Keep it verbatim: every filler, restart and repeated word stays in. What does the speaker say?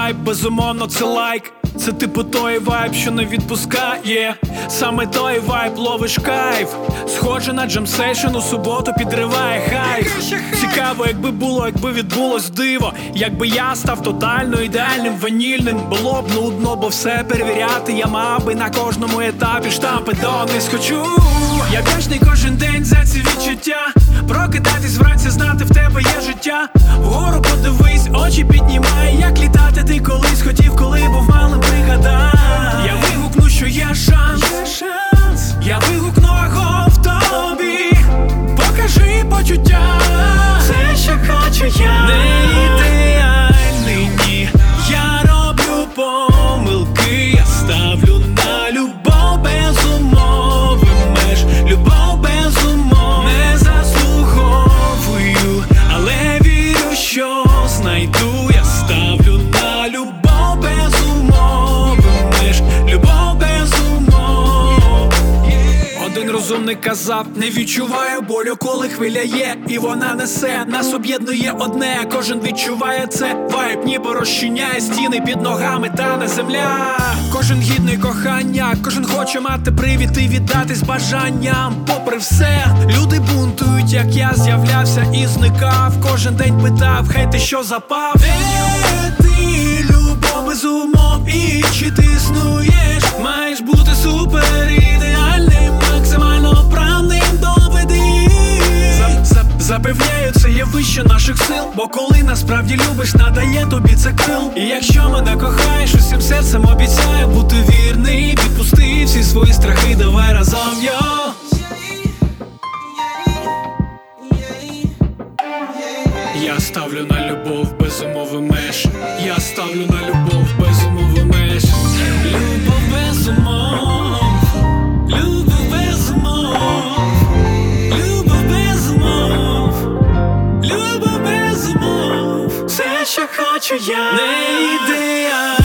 вайб, безумовно це лайк. Це типу той вайб, що не відпускає. Саме той вайб, ловиш кайф. Схоже на джемсейшн, у суботу підриває хайп. Цікаво, якби було, якби відбулось диво. Якби я став тотально ідеальним, ванільним. Було б нудно, бо все перевіряти я мав би на кожному етапі штампи дониз. Хочу, я вдячний кожен день за ці відчуття. Прокидатись вранці, знати в тебе є життя. Вгору подивись, очі піднімай. Як літати ти колись хотів, коли був малим, пригадай. Я вигукну, що є шанс, є шанс. Я вигукну аго в тобі. Покажи почуття. Все, що хочу я. Не ідеальний, ні. Я роблю помилки. Я ставлю на любов без умови меж. Любов без умов не заслуговую, але вірю, що знайду. Я ставлю на любов без умови меж. Любов без умов. Один розумник казав: не відчуваю болю, коли хвиля є, і вона несе. Нас об'єднує одне, кожен відчуває це. Вайб ніби розчиняє стіни під ногами, тане земля. Кожен гідний кохання, кожен хоче мати привід і віддатись бажанням. Попри все, люди бунтують, як я з'являвся і зникав. Кожен день питав: хей, ти що запав? Де ти, любов без умов, і чи ти існуєш? Маєш бути супер ідеальним, максимально правним, доведи. Запевняю, це є вище наших сил, бо коли насправді любиш, надає тобі це крил. І якщо мене кохаєш, усім серцем обіцяю бути вірний. Відпусти всі свої страхи, давай разом, йо. Я ставлю на любов без умови меж. Я ставлю на любов без умови меж. Любов без умов. Любов без умов. Любов без умов. Любов без умов. Все, що хочу я. Не ідеально.